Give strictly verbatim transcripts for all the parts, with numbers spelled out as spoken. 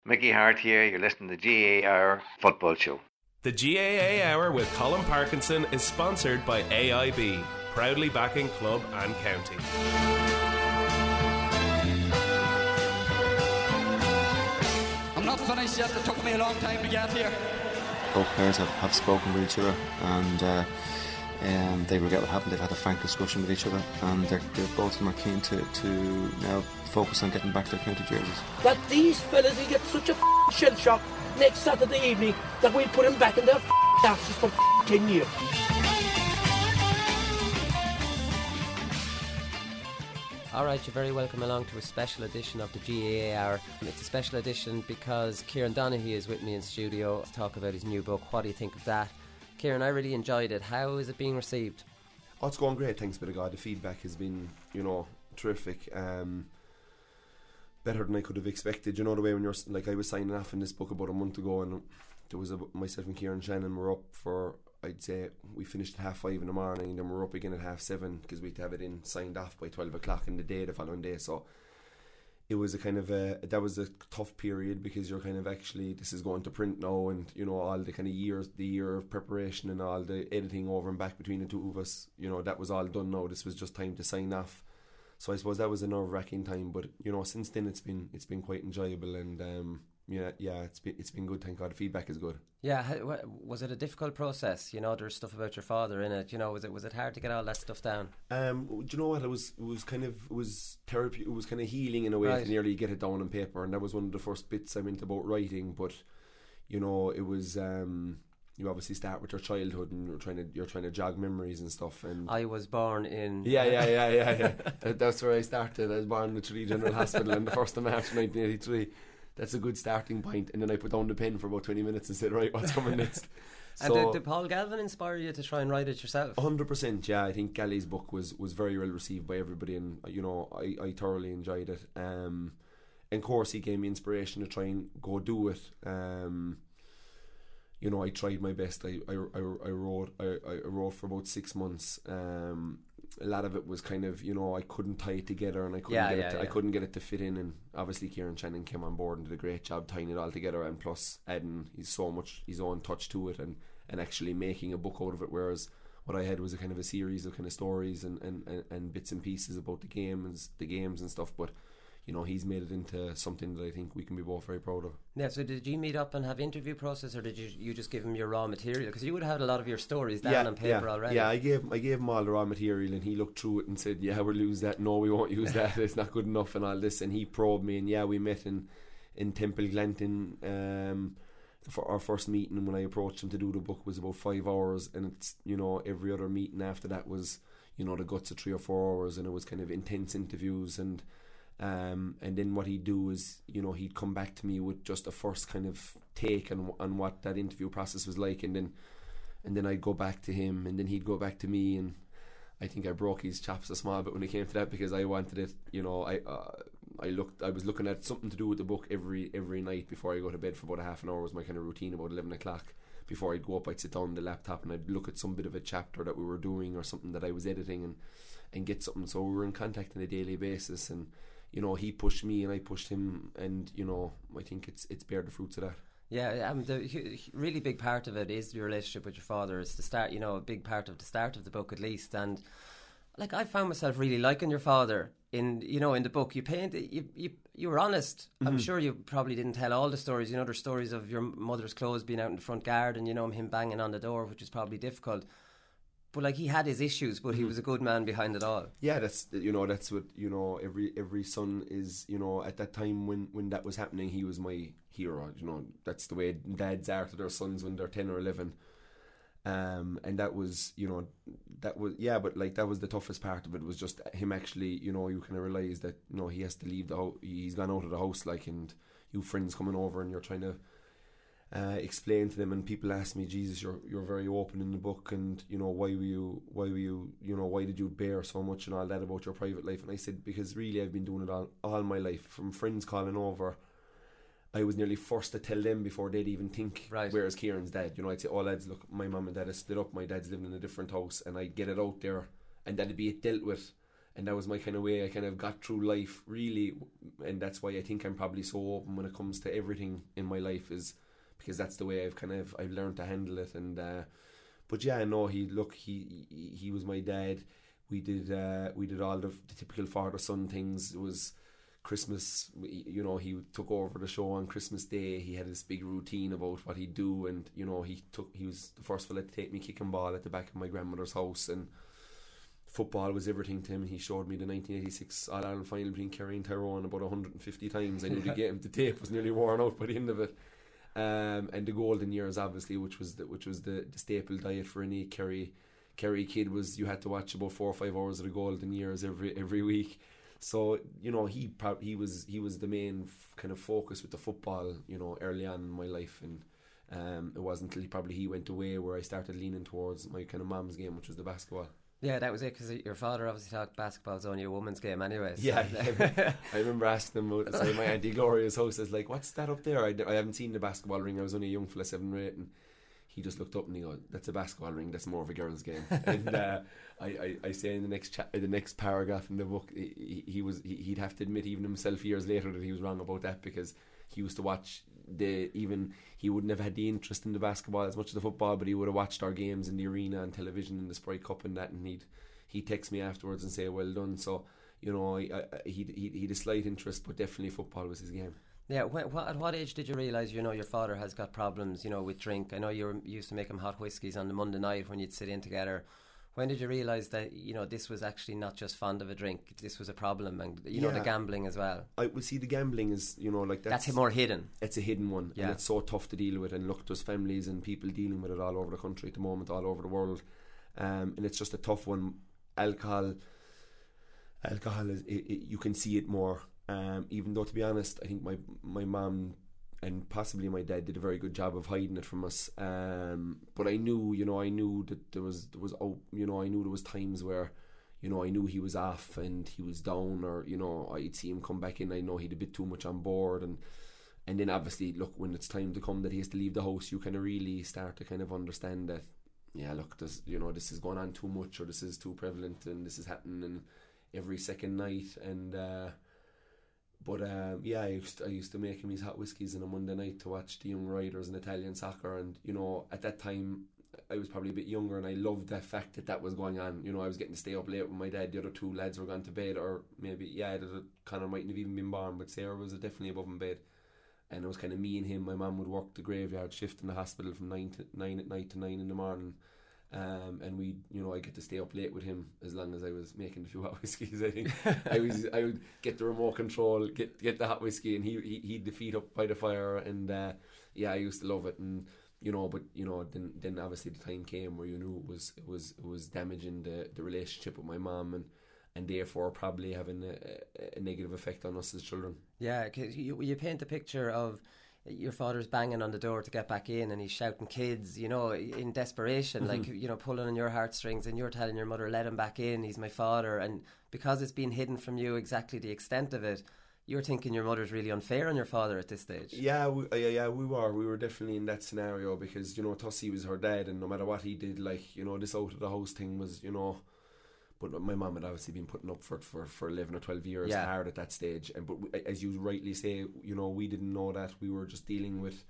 Mickey Hart here, you're listening to the G A A Hour Football Show. The G A A Hour with Colin Parkinson is sponsored by A I B, proudly backing club and county. I'm not finished yet, it took me a long time to get here. Both players have, have spoken with each other, and uh, um, they regret what happened. They've had a frank discussion with each other, and they're, they're both of them are keen to, to now focus on getting back their county jerseys. That these fellas will get such a f***ing shell shock next Saturday evening that we'll put them back in their f***ing asses for f***ing ten years. Alright, you're very welcome along to a special edition of the G A A Hour. It's a special edition because Kieran Donaghy is with me in studio to talk about his new book. What do you think of that? Kieran, I really enjoyed it. How is it being received? Oh, it's going great, thanks be to God. The feedback has been, you know, terrific. Um, better than I could have expected. You know the way when you're, like I was signing off in this book about a month ago, and there was a, myself and Kieran Shannon were up for, I'd say, we finished at half five in the morning, and then we're up again at half seven because we had to have it in signed off by twelve o'clock in the day the following day. So it was a kind of a, that was a tough period because you're kind of actually, this is going to print now, and you know all the kind of years, the year of preparation and all the editing over and back between the two of us, you know, that was all done now. This was just time to sign off. So I suppose that was a nerve-wracking time, but you know since then it's been it's been quite enjoyable, and um, yeah yeah it's been it's been good. Thank God, the feedback is good. Yeah, how, was it a difficult process? You know, there's stuff about your father in it. You know, was it was it hard to get all that stuff down? Um, do you know what? It was it was kind of it was therapy. It was kind of healing in a way right. to nearly get it down on paper, and that was one of the first bits I meant about writing. But you know, it was. Um, You obviously start with your childhood, and you're trying to you're trying to jog memories and stuff. And I was born in yeah, yeah, yeah, yeah, yeah. that, that's where I started. I was born in the Tralee General Hospital on the first of March, nineteen eighty-three. That's a good starting point. And then I put down the pen for about twenty minutes and said, "Right, what's coming next?" And so, did, did Paul Galvin inspire you to try and write it yourself? one hundred percent, yeah. I think Gally's book was was very well received by everybody, and you know, I I thoroughly enjoyed it. Um, and of course, he gave me inspiration to try and go do it. Um. You know, I tried my best. I I, I, I wrote I, I wrote for about six months. Um, a lot of it was kind of, you know, I couldn't tie it together, and I couldn't yeah, get yeah, it. To, yeah. I couldn't get it to fit in. And obviously, Kieran Shannon came on board and did a great job tying it all together. And plus, adding he's so much his own touch to it, and, and actually making a book out of it. Whereas what I had was a kind of a series of kind of stories and, and, and, and bits and pieces about the games, the games and stuff. But you know, he's made it into something that I think we can be both very proud of. Yeah, so did you meet up and have interview process, or did you you just give him your raw material? Because you would have had a lot of your stories down yeah, on paper yeah, already. Yeah, I gave I gave him all the raw material, and he looked through it and said, yeah, we'll use that. No, we won't use that. It's not good enough and all this. And he probed me, and yeah, we met in, in Temple Glanton um, for our first meeting. And when I approached him to do the book, was about five hours. And it's, you know, every other meeting after that was, you know, the guts of three or four hours. And it was kind of intense interviews, and Um, and then what he'd do is, you know, he'd come back to me with just a first kind of take on on what that interview process was like, and then and then I'd go back to him, and then he'd go back to me, and I think I broke his chops a small bit when it came to that, because I wanted it, you know, I uh, I looked, I was looking at something to do with the book every every night before I go to bed for about a half an hour was my kind of routine. About eleven o'clock before I'd go up, I'd sit down on the laptop and I'd look at some bit of a chapter that we were doing or something that I was editing, and and get something. So we were in contact on a daily basis, and you know, he pushed me and I pushed him, and you know, I think it's it's bear the fruits of that. Yeah, um, the really big part of it is your relationship with your father. It's the start, you know, a big part of the start of the book at least. And like, I found myself really liking your father in, you know, in the book. You paint, you you, you were honest. Mm-hmm. I'm sure you probably didn't tell all the stories. You know, there's stories of your mother's clothes being out in the front garden, you know, him banging on the door, which is probably difficult. But like, he had his issues, but he was a good man behind it all. Yeah, that's, you know, that's what, you know, every every son is, you know, at that time when, when that was happening, he was my hero. You know, that's the way dads are to their sons when they're ten or eleven. Um, and that was, you know, that was, yeah, but like, that was the toughest part of it, was just him actually, you know, you kind of realise that, you know, he has to leave the house, he's gone out of the house, like, and you friends coming over and you're trying to Uh, explain to them, and people ask me, Jesus, you're you're very open in the book, and you know, why were you why were you you know why did you bear so much and all that about your private life? And I said, because really I've been doing it all, all my life. From friends calling over, I was nearly forced to tell them before they'd even think. Right. Whereas Kieran's dad, you know, I'd say, oh lads, look, my mum and dad are split up, my dad's living in a different house, and I'd get it out there, and that'd be it dealt with. and that was my kind of way I kind of got through life, really. And that's why I think I'm probably so open when it comes to everything in my life, is because that's the way I've kind of I've learned to handle it. And uh, but yeah, no, he look he he, he was my dad. We did uh, we did all the, the typical father son things. It was Christmas, you know, he took over the show on Christmas Day. He had this big routine about what he'd do, and you know, he took he was the first fella to take me kicking ball at the back of my grandmother's house, and football was everything to him. He showed me the nineteen eighty-six All-Ireland final between Kerry and Tyrone about one hundred fifty times. I knew the game, the tape was nearly worn out by the end of it. Um, and the golden years, obviously, which was the, which was the, the staple diet for any Kerry Kerry kid, was you had to watch about four or five hours of the golden years every every week. So you know, he prob- he was he was the main f- kind of focus with the football, you know, early on in my life. And um, it wasn't until he, probably he went away where I started leaning towards my kind of mom's game, which was the basketball. Yeah, that was it, because your father obviously thought basketball's only a woman's game anyway. So. Yeah, yeah. I remember asking him outside my Auntie Gloria's house, I was like, what's that up there? I, d- I haven't seen the basketball ring. I was only a young fella, seven or eight, and he just looked up and he goes, that's a basketball ring, that's more of a girl's game. And uh, I, I, I say in the next cha- the next paragraph in the book, he, he was he, he'd have to admit even himself years later that he was wrong about that, because he used to watch the even he wouldn't have had the interest in the basketball as much as the football, but he would have watched our games in the arena on television in the Sprite Cup and that, and he'd he'd text me afterwards and say well done. So you know, I, I, he'd, he'd he'd a slight interest, but definitely football was his game. Yeah, when, what, at what age did you realise, you know, your father has got problems, you know, with drink? I know you were, you used to make him hot whiskies on the Monday night when you'd sit in together. When did you realise that, you know, this was actually not just fond of a drink, this was a problem, and, you know, Yeah. the gambling as well? I will see the gambling is, you know, like that's, That's more hidden. It's a hidden one, Yeah. and it's so tough to deal with. And look, there's families and people dealing with it all over the country at the moment, all over the world, um, and it's just a tough one. Alcohol, alcohol is it, it, you can see it more. Um, even though, to be honest, I think my my mum and possibly my dad did a very good job of hiding it from us. Um, but I knew, you know, I knew that there was there was oh, you know, I knew there was times where, you know, I knew he was off and he was down, or you know, I'd see him come back in. I know he'd a bit too much on board, and and then obviously, look, when it's time to come that he has to leave the house, you kind of really start to kind of understand that, yeah, look, this, you know, this is going on too much, or this is too prevalent, and this is happening every second night, and. Uh, But um, yeah, I used to, I used to make him these hot whiskies on a Monday night to watch the Young Riders in Italian soccer, and you know, at that time I was probably a bit younger, and I loved the fact that that was going on. You know, I was getting to stay up late with my dad. The other two lads were gone to bed, or maybe yeah, the, Connor mightn't have even been born, but Sarah was definitely above in bed, and it was kind of me and him. My mum would work the graveyard shift in the hospital from nine to nine at night to nine in the morning. Um, and we, you know, I get to stay up late with him as long as I was making a few hot whiskies. I think I was, I would get the remote control, get get the hot whiskey, and he he he'd the feet up by the fire, and uh, yeah, I used to love it. And you know, but you know, then then obviously the time came where you knew it was it was it was damaging the, the relationship with my mum, and and therefore probably having a, a negative effect on us as children. Yeah, 'cause you you paint a picture of your father's banging on the door to get back in, and he's shouting kids, you know, in desperation, mm-hmm. like, you know, pulling on your heartstrings, and you're telling your mother, let him back in, he's my father. And because it's been hidden from you exactly the extent of it, you're thinking your mother's really unfair on your father at this stage. Yeah, we, uh, yeah, yeah, we were. We were definitely in that scenario, because, you know, Tussie was her dad, and no matter what he did, like, you know, this out of the house thing was, you know... But my mum had obviously been putting up for it for, for eleven or twelve years, yeah. hard at that stage. And but we, as you rightly say, you know, we didn't know that. We were just dealing with,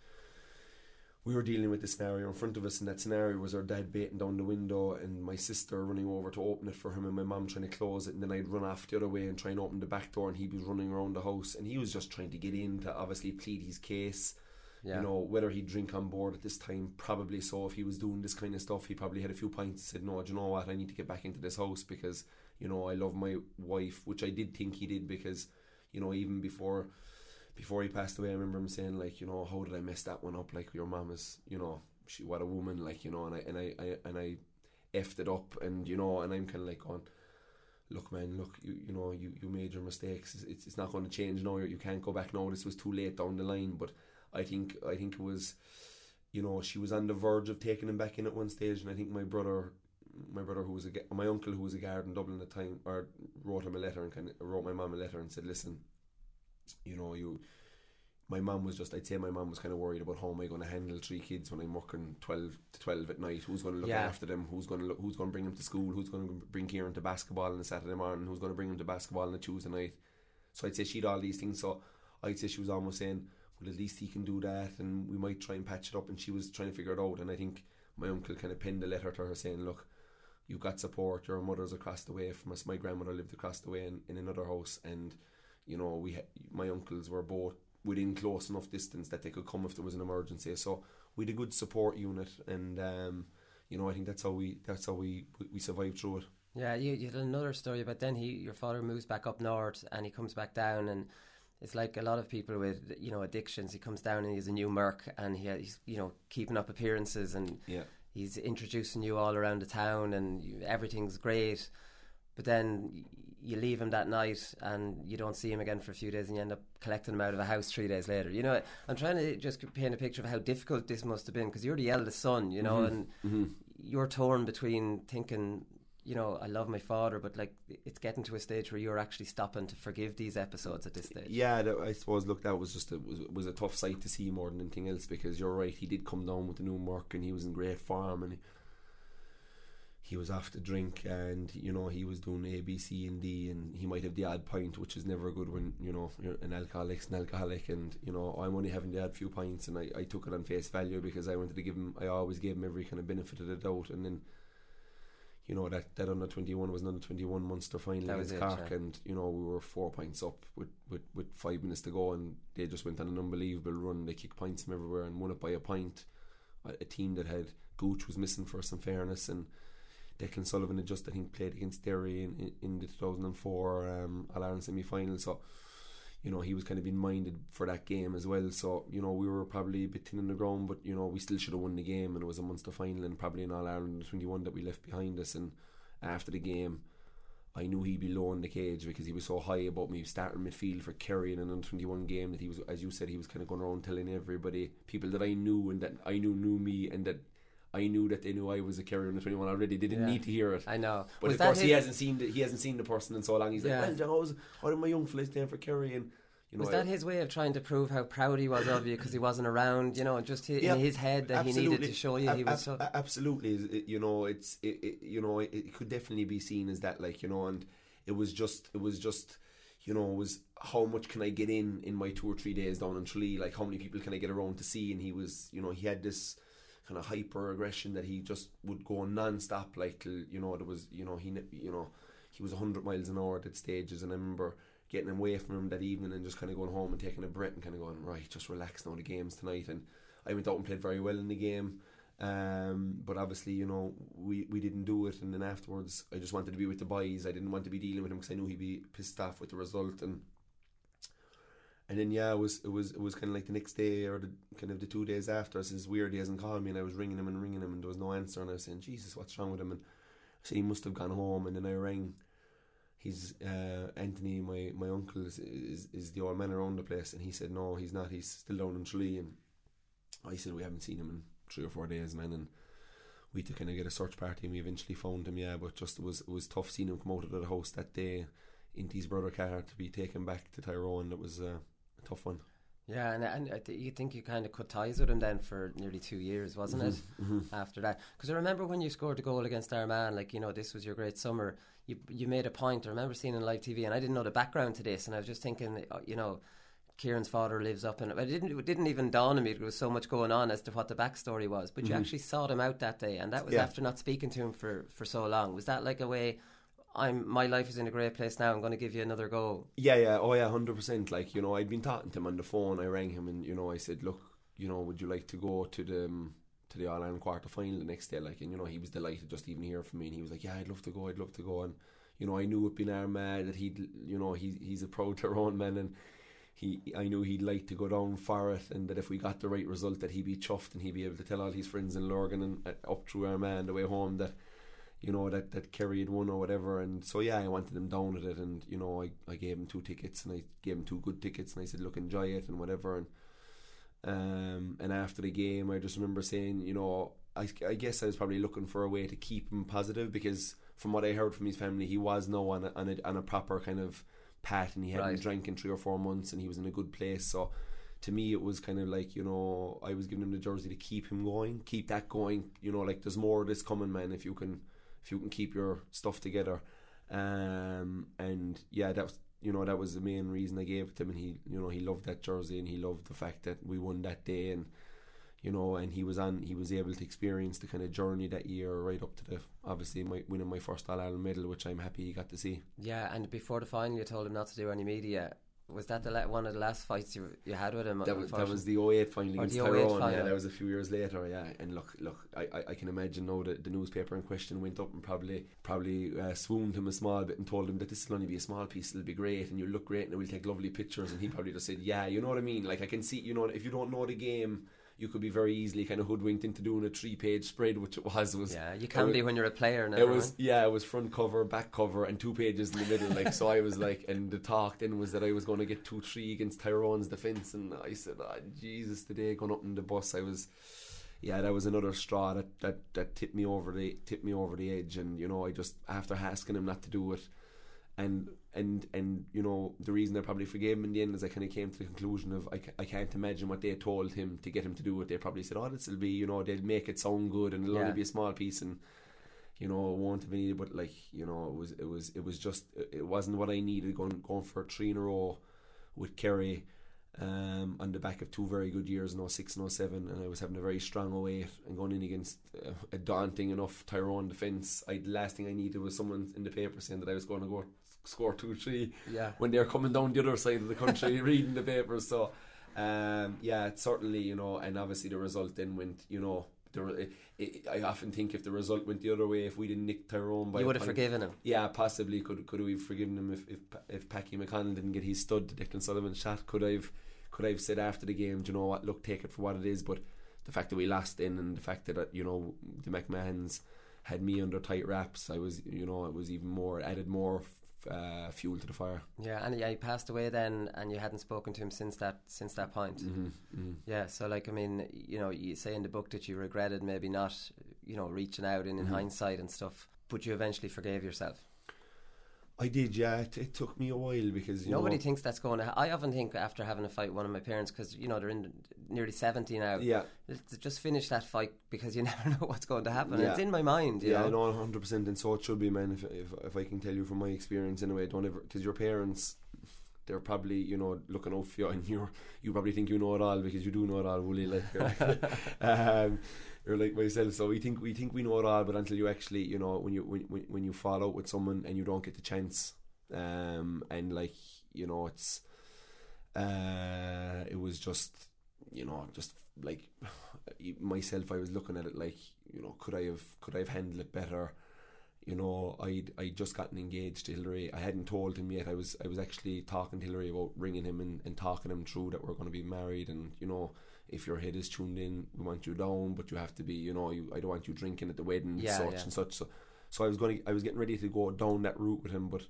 we were dealing with the scenario in front of us. And that scenario was our dad baiting down the window and my sister running over to open it for him, and my mum trying to close it. And then I'd run off the other way and try and open the back door, and he was running around the house. And he was just trying to get in to obviously plead his case. Yeah. You know, whether he'd drink on board at this time, probably so. If he was doing this kind of stuff, he probably had a few pints and said, no, do you know what, I need to get back into this house because, you know, I love my wife, which I did think he did, because, you know, even before before he passed away, I remember him saying, like, you know, how did I mess that one up? Like, your mum is, you know, she what a woman, like, you know, and I and I, I and I effed it up, and, you know, and I'm kind of like going, look, man, look, you you know, you, you made your mistakes. It's it's not going to change now. You can't go back now. This was too late down the line. But I think I think it was, you know, she was on the verge of taking him back in at one stage, and I think my brother, my brother who was a my uncle who was a guard in Dublin at the time, or wrote him a letter and kind of wrote my mum a letter and said, listen, you know, you, my mum was just, I'd say my mum was kind of worried about how am I going to handle three kids when I'm working twelve to twelve at night. Who's going to look Yeah. after them? Who's going to look, who's going to bring them to school? Who's going to bring Kieran to basketball on a Saturday morning? Who's going to bring him to basketball on a Tuesday night? So I'd say she'd all these things. So I'd say she was almost saying, well, at least he can do that, and we might try and patch it up. And she was trying to figure it out. And I think my uncle kind of penned a letter to her saying, look, you've got support. Your mother's across the way from us. My grandmother lived across the way in, in another house, and you know, we ha- my uncles were both within close enough distance that they could come if there was an emergency. So we had a good support unit, and um, you know, I think that's how we that's how we we survived through it. Yeah, you, you had another story about then he your father moves back up north and he comes back down, and it's like a lot of people with, you know, addictions. He comes down and he's a new merc, and he, he's, you know, keeping up appearances, and yeah. he's introducing you all around the town, and you, everything's great. But then you leave him that night and you don't see him again for a few days, and you end up collecting him out of a house three days later. You know, I'm trying to just paint a picture of how difficult this must have been, because you're the eldest son, you know, Mm-hmm. and Mm-hmm. you're torn between thinking, you know, I love my father, but like it's getting to a stage where you're actually stopping to forgive these episodes at this stage. Yeah, that, I suppose. Look, that was just a, was was a tough sight to see more than anything else, because you're right. He did come down with the new mark, and he was in great form, and he, he was off to drink, and you know, he was doing A, B, C, and D, and he might have the odd pint, which is never good when, you know, you're an alcoholic's an alcoholic, and you know, I'm only having the odd few pints, and I, I took it on face value because I wanted to give him. I always gave him every kind of benefit of the doubt, and then, you know, that, that under twenty-one was an under twenty-one Munster final That was against it, Cork, yeah. and you know, we were four points up with, with, with five minutes to go, and they just went on an unbelievable run. They kicked points from everywhere and won it by a point. A, a team that had Gooch was missing, for some fairness, and Declan Sullivan had just, I think, played against Derry in, in, in the two thousand four um, All-Ireland semi-final, so you know, he was kind of being minded for that game as well. So, you know, we were probably a bit thin on the ground, but you know, we still should have won the game, and it was a Munster final and probably an All-Ireland twenty-one that we left behind us. And after the game, I knew he'd be low in the cage because he was so high about me starting midfield for Kerry in an under twenty-one game, that he was, as you said, he was kind of going around telling everybody, people that I knew and that I knew knew me, and that I knew that they knew I was a Kerry under twenty-one already. They didn't Yeah. need to hear it. I know. But Was of that course, he his- hasn't seen the, he hasn't seen the person in so long. He's Yeah. like, well, John, I was one of my young fellas playing for Kerry, and you know, Was that his way of trying to prove how proud he was of you because he wasn't around, you know, just hi- Yeah, in his head that he needed to show you he Ab- was ab- so... absolutely. It- you know, it's it, it, you know, it, it could definitely be seen as that, like, you know, and it was just it was just you know, it was how much can I get in in my two or three days down in Tralee, like how many people can I get around to see? And he was, you know, he had this kind of hyper aggression that he just would go non-stop, like, till, you know, there was, you know, he you know he was one hundred miles an hour at stages, and I remember getting away from him that evening and just kind of going home and taking a breath and kind of going, right, just relax now, the game's tonight. And I went out and played very well in the game, um, but obviously, you know, we, we didn't do it. And then afterwards, I just wanted to be with the boys. I didn't want to be dealing with him because I knew he'd be pissed off with the result. And and then yeah, it was it was it was kind of like the next day, or the kind of the two days after. I said, it's weird, he hasn't called me, and I was ringing him and ringing him, and there was no answer. And I was saying, Jesus, what's wrong with him? And I said he must have gone home. And then I rang. He's uh, Anthony, my, my uncle, is, is is the old man around the place, and he said no, he's not. He's still down in Tralee. And I said, we haven't seen him in three or four days, man. And we had to kind of get a search party, and we eventually found him. Yeah, but just it was it was tough seeing him come out of the house that day into his brother car to be taken back to Tyrone. That was uh, a tough one. Yeah, and, and I th- you think you kind of cut ties with him then for nearly two years, wasn't it? Mm-hmm. After that, because I remember when you scored the goal against Armagh, like, you know, this was your great summer. You you made a point. I remember seeing it on live T V, and I didn't know the background to this, and I was just thinking, uh, you know, Kieran's father lives up in it. It didn't it didn't even dawn on me there was so much going on as to what the backstory was. But you Mhm. actually sought him out that day, and that was Yeah. after not speaking to him for, for so long. Was that like a way? I'm my life is in a great place now. I'm going to give you another go. Yeah, yeah, oh yeah, hundred percent. Like, you know, I'd been talking to him on the phone. I rang him, and you know, I said, look, you know, would you like to go to the um, to the All Ireland quarter final the next day? Like, and you know, he was delighted just even hear from me, and he was like, yeah, I'd love to go, I'd love to go. And you know, I knew it being Armagh that he'd, you know, he he's a proud Tyrone man, and he I knew he'd like to go down for it, and that if we got the right result, that he'd be chuffed, and he'd be able to tell all his friends in Lurgan and uh, up through Armagh and the way home that, you know, that, that Kerry had won or whatever. And so yeah, I wanted him down at it, and you know, I, I gave him two tickets, and I gave him two good tickets, and I said, look, enjoy it and whatever. And um and after the game, I just remember saying, you know, I, I guess I was probably looking for a way to keep him positive, because from what I heard from his family, he was now on a, on a, on a proper kind of path, and he hadn't Right. drank in three or four months, and he was in a good place. So to me it was kind of like, you know, I was giving him the jersey to keep him going, keep that going, you know, like there's more of this coming, man, if you can if you can keep your stuff together. Um, and yeah, that was, you know, that was the main reason I gave it to him, and he, you know, he loved that jersey, and he loved the fact that we won that day, and you know, and he was on, he was able to experience the kind of journey that year right up to the, obviously, my, winning my first All-Ireland medal, which I'm happy he got to see. Yeah, and before the final you told him not to do any media. Was that the la- one of the last fights you you had with him? That was, that was the oh eight final Or against the oh eight Tyrone. final. Yeah, that was a few years later. Yeah, and look, look, I, I, I can imagine now that the newspaper in question went up and probably probably uh, swooned him a small bit and told him that this will only be a small piece. It'll be great, and you'll look great, and we'll take lovely pictures. And he probably just said, "Yeah, you know what I mean." Like I can see, you know, if you don't know the game, you could be very easily kind of hoodwinked into doing a three-page spread, which it was. It was yeah, you can it, be when you're a player now. It was, yeah, it was front cover, back cover, and two pages in the middle. Like, so I was like, and the talk then was that I was going to get two three against Tyrone's defence, and I said, oh, Jesus, the day going up in the bus, I was, yeah, that was another straw that, that, that tipped me over the tipped me over the edge, and you know, I just, after asking him not to do it, and and and you know, the reason I probably forgave him in the end is I kind of came to the conclusion of I, I can't imagine what they told him to get him to do it. They probably said, oh, this will be, you know, they'll make it sound good and it'll Yeah. only be a small piece, and you know, it won't have been, but like, you know, it was it was it was just, it wasn't what I needed going going for three in a row with Kerry, um, on the back of two very good years in oh six and oh seven, and I was having a very strong oh eight and going in against uh, a daunting enough Tyrone defence. I, the last thing I needed was someone in the paper saying that I was going to go score two three Yeah. when they're coming down the other side of the country reading the papers. So um, yeah, it's certainly, you know, and obviously the result then went, you know, the, it, it, I often think if the result went the other way, if we didn't nick Tyrone by You a would have point- forgiven him. yeah, possibly could could we have forgiven him if if if Packy McConnell didn't get his stud to Declan Sullivan's shot. Could I've could I've said after the game, do you know what, look, take it for what it is. But the fact that we lost in, and the fact that uh, you know, the McMahons had me under tight wraps, I was, you know, it was even more, added more uh, fuel to the fire. Yeah, and yeah, he passed away then, and you hadn't spoken to him since that since that point. Mm-hmm, mm-hmm. Yeah, so like, I mean, you know, you say in the book that you regretted maybe not, you know, reaching out in, in Mm-hmm. hindsight and stuff, but you eventually forgave yourself. I did, yeah. It, it took me a while because you Nobody know, thinks that's going to ha- I often think after having a fight with one of my parents, because, you know, they're in nearly seventy now. yeah. Let's just finish that fight because you never know what's going to happen. Yeah. It's in my mind, you Yeah, know. I know, one hundred percent, and so it should be, man. If if if I can tell you from my experience, anyway, don't ever, because your parents, they're probably, you know, looking out for you, and you you probably think you know it all because you do know it all, Willie. Like, you're like, um, you're like myself. So we think we think we know it all, but until you actually, you know, when you when when, when you fall out with someone and you don't get the chance, um, and like, you know, it's, uh, it was just, you know, just like myself, I was looking at it like, you know, could I have could I have handled it better? You know, I'd I just gotten engaged to Hillary. I hadn't told him yet. I was I was actually talking to Hillary about ringing him and, and talking him through that we're going to be married, and you know, if your head is tuned in, we want you down, but you have to be, you know, you I don't want you drinking at the wedding, Yeah, such yeah. and such. So, so I was going to, I was getting ready to go down that route with him, but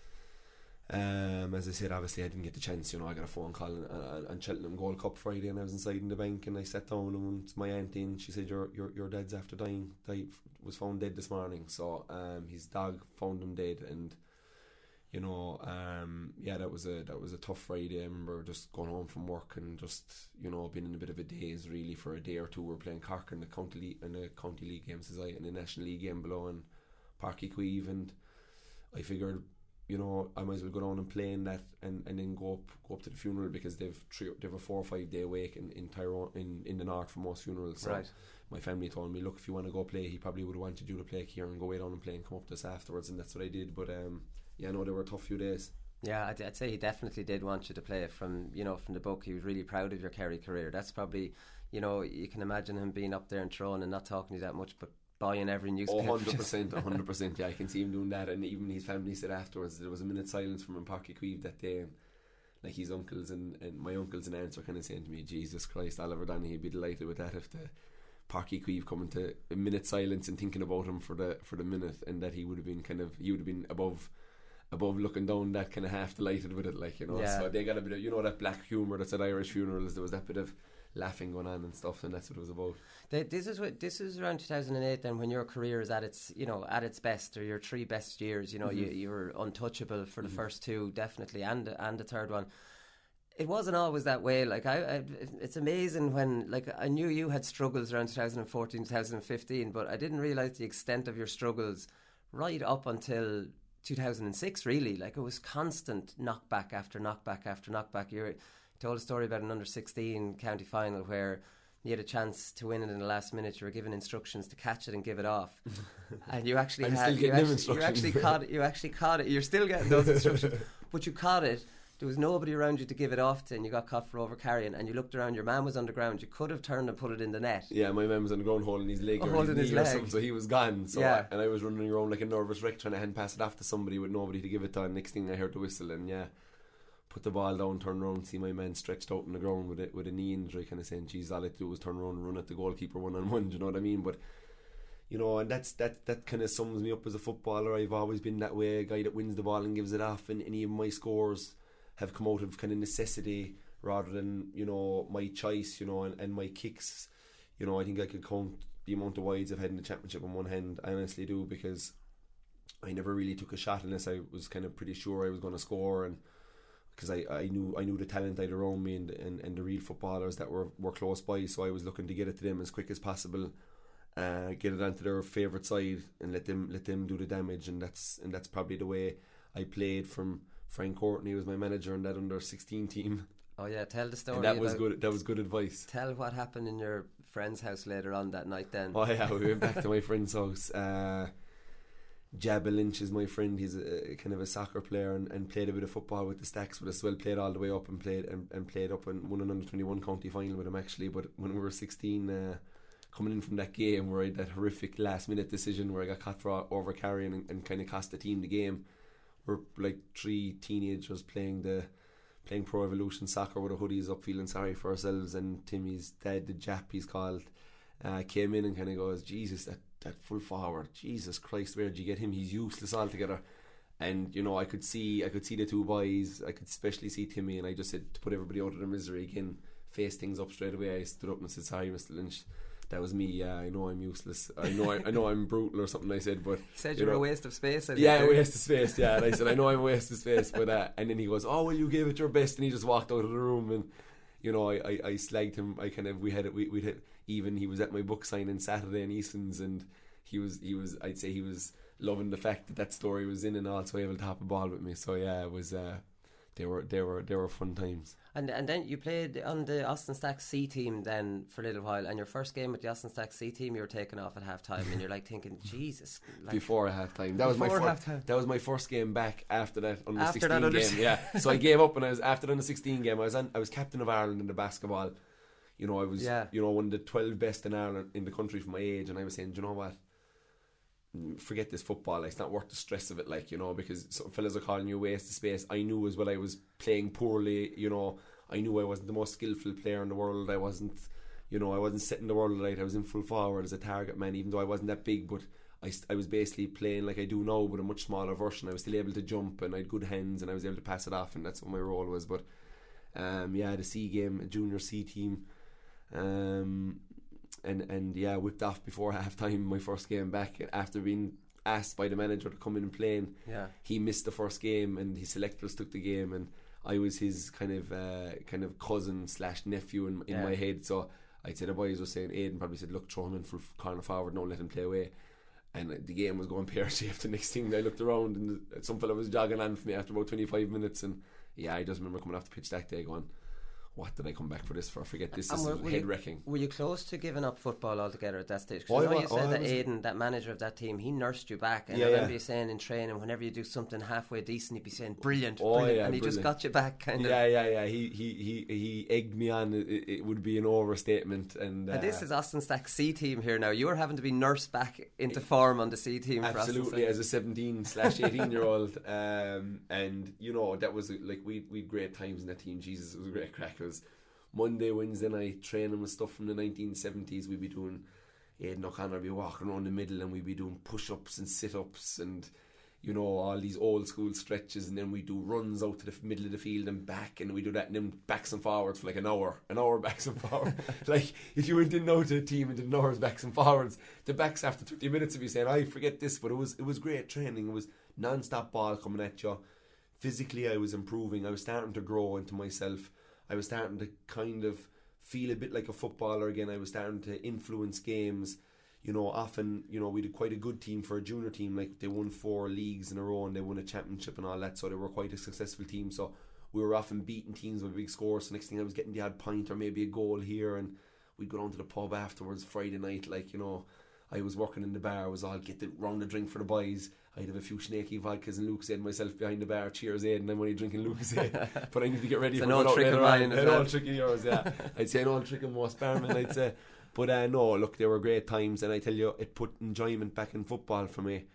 um, as I said, obviously I didn't get the chance. You know, I got a phone call on, on, on Cheltenham Gold Cup Friday, and I was inside in the bank, and I sat down, and it's my auntie, and she said, "Your your your dad's after dying. Died, was found dead this morning." So um, his dog found him dead, and you know, um, yeah, that was a that was a tough Friday. I remember just going home from work and just, you know, being in a bit of a daze really for a day or two. We were playing Cork in the county league, in the county league games, as I in the national league game below in Páirc Uí Chaoimh, and I figured, you know, I might as well go down and play in that, and, and then go up go up to the funeral, because they've three, they've a four or five day wake in in Tyrone, in, in the north for most funerals. So Right. my family told me, look, if you want to go play, he probably would have wanted you to play here and go way down and play and come up to us afterwards, and that's what I did. But um, yeah, no, they were a tough few days. Yeah, I'd, I'd say he definitely did want you to play. From, you know, from the book, he was really proud of your Kerry career. That's probably, you know, you can imagine him being up there in Tyrone and not talking to you that much, but buying every Oh, newspaper. one hundred percent, one hundred percent. Yeah, I can see him doing that. And even his family said afterwards there was a minute's silence from him in Páirc Uí Chaoimh that day, and like his uncles and, and my uncles and aunts were kind of saying to me, Jesus Christ, Oliver Donny, he'd be delighted with that if the Páirc Uí Chaoimh coming to a minute's silence and thinking about him for the for the minute, and that he would have been kind of, he would have been above above looking down, that kind of half delighted with it, like, you know. Yeah. So they got a bit of, you know, that black humour that's at Irish funerals. There was that bit of laughing going on and stuff, and that's what it was about. They, this is what this is around two thousand eight then, when your career is at its, you know, at its best, or your three best years. You know, Mm-hmm. you you were untouchable for the Mm-hmm. first two, definitely, and and the third one. it wasn't always that way. Like I, I, it's amazing when, like, I knew you had struggles around twenty fourteen, twenty fifteen, but I didn't realise the extent of your struggles right up until two thousand six. Really, like it was constant knockback after knockback after knockback. You told a story about an under sixteen county final where you had a chance to win it in the last minute. You were given instructions to catch it and give it off, and you actually I'm had still you getting them actually, you instructions. actually caught it. You actually caught it. You're still getting those instructions, but you caught it. There was nobody around you to give it off to, and you got caught for over carrying. And you looked around. Your man was on the ground. You could have turned and put it in the net. Yeah, my man was on the ground holding his leg Oh, or holding his his knee or leg. something, so he was gone. So Yeah. I, and I was running around like a nervous wreck trying to hand pass it off to somebody with nobody to give it to. And next thing I heard the whistle, and yeah, put the ball down, turn around, see my man stretched out on the ground with a, with a knee injury, kind of saying, "Geez, all I had to do was turn around and run at the goalkeeper one on one." Do you know what I mean? But you know, and that's that that kind of sums me up as a footballer. I've always been that way, a guy that wins the ball and gives it off, and any of my scores have come out of kind of necessity rather than, you know, my choice, you know, and, and my kicks. You know, I think I could count the amount of wides I've had in the championship on one hand. I honestly do, because I never really took a shot unless I was kind of pretty sure I was going to score, and because I, I knew I knew the talent I'd around me and, and, and the real footballers that were, were close by, so I was looking to get it to them as quick as possible, uh, get it onto their favourite side and let them let them do the damage, and that's and that's probably the way I played. From Frank Courtney was my manager in that under sixteen team. Oh yeah, tell the story. And that was about- good. That was good advice. Tell what happened in your friend's house later on that night. Then. Oh yeah, we went back to my friend's house. Uh, Jabba Lynch is my friend. He's a, a kind of a soccer player and, and played a bit of football with the Stacks with us. Well, played all the way up and played and, and played up and won an under twenty-one county final with him actually. But when we were sixteen, uh, coming in from that game where I had that horrific last minute decision where I got caught for over carrying and, and kind of cost the team the game. We're like three teenagers playing the playing Pro Evolution soccer with our hoodies up, feeling sorry for ourselves. And Timmy's dad, the Jap he's called, uh, came in and kind of goes, "Jesus, that, that full forward, Jesus Christ, where did you get him? He's useless altogether." And you know, I could see, I could see the two boys. I could especially see Timmy, and I just said, to put everybody out of their misery again, face things up straight away. I stood up and said, "Sorry, Mister Lynch, that was me. Yeah, I know I'm useless. I know I, I know I'm brutal or something." I said, but He said you you were know, a waste of space. I yeah, a think. waste of space. Yeah, and I said, "I know I'm a waste of space," but uh, and then he goes, "Oh well, you gave it your best," and he just walked out of the room. And you know, I, I, I slagged him. I kind of we had it. We we had even he was at my book signing Saturday in Easton's, and he was he was I'd say he was loving the fact that that story was in and also able to hop a ball with me. So yeah, it was. Uh, they were they were they were fun times. And and then you played on the Austin Stacks C team then for a little while, and your first game with the Austin Stacks C team, you were taken off at half time, and you're like thinking, Jesus. Like, Before half time, that was my Before fir- half-time. that was my first game back after that under After sixteen that under game. si- Yeah, so I gave up when I was after the under sixteen game. I was on, I was captain of Ireland in the basketball. You know, I was Yeah. you know one of the twelve best in Ireland in the country for my age, and I was saying, "Do you know what? Forget this football. Like, it's not worth the stress of it. Like, you know, because some fellas are calling you a waste of space." I knew as well I was playing poorly. You know, I knew I wasn't the most skillful player in the world. I wasn't, you know, I wasn't setting the world right. I was in full forward as a target man, even though I wasn't that big. But I, st- I was basically playing like I do now, but a much smaller version. I was still able to jump, and I had good hands, and I was able to pass it off, and that's what my role was. But um, yeah, the C game, a junior C team. Um, and and yeah, whipped off before half time my first game back after being asked by the manager to come in and playing. Yeah. He missed the first game and his selectors took the game, and I was his kind of uh, kind of cousin slash nephew in, in Yeah. my head. So I'd say the boys were saying, Aidan probably said, "Look, throw him in for corner forward, don't let him play away." And the game was going pear-shaped. The next thing I looked around and some fella was jogging on for me after about twenty-five minutes, and yeah, I just remember coming off the pitch that day going, "What did I come back for this for? I forget this. And This were- is were head you- wrecking." Were you close to giving up football altogether at that stage? 'Cause Oh, I I know wa- you oh, said I that was- Aidan, that manager of that team, he nursed you back. And Yeah, I remember yeah. you saying in training, whenever you do something halfway decent, he'd be saying, "Brilliant, Oh, brilliant," yeah, and he just brilliant. got you back, kind of. Yeah, yeah, yeah. He he he he egged me on. It, it would be an overstatement, and, uh, And this is Austin Stack C team here now. You were having to be nursed back into form on the C team for Austin absolutely Stack. as a seventeen slash eighteen year old. Um, and you know that was like we we had great times in that team. Jesus, it was a great crack. It was Monday, Wednesday night training with stuff from the nineteen seventies. We'd be doing Aidan O'Connor be walking around the middle, and we'd be doing push ups and sit ups and, you know, all these old school stretches, and then we do runs out to the middle of the field and back, and we do that, and then backs and forwards for like an hour, an hour backs and forwards. Like if you went in now to a team and did an hour's backs and forwards, the backs after twenty minutes would be saying, "I forget this," but it was it was great training. It was non-stop ball coming at you. Physically, I was improving. I was starting to grow into myself. I was starting to kind of feel a bit like a footballer again. I was starting to influence games. You know, often, you know, we did quite a good team for a junior team. Like, they won four leagues in a row and they won a championship and all that, so they were quite a successful team. So we were often beating teams with big scores. So next thing I was getting the odd point or maybe a goal here, and we'd go down to the pub afterwards Friday night. Like, you know, I was working in the bar. I was all get the round the drink for the boys. I'd have a few snaky vodkas and Lucas Aid myself behind the bar. Cheers, Aid, and I'm only drinking Lucas Aid. But I need to get ready it's for an old trick of mine. An old trick of yours, yeah. I'd say an old trick of most barmen, I'd say. But uh, no, look, they were great times, and I tell you, it put enjoyment back in football for me.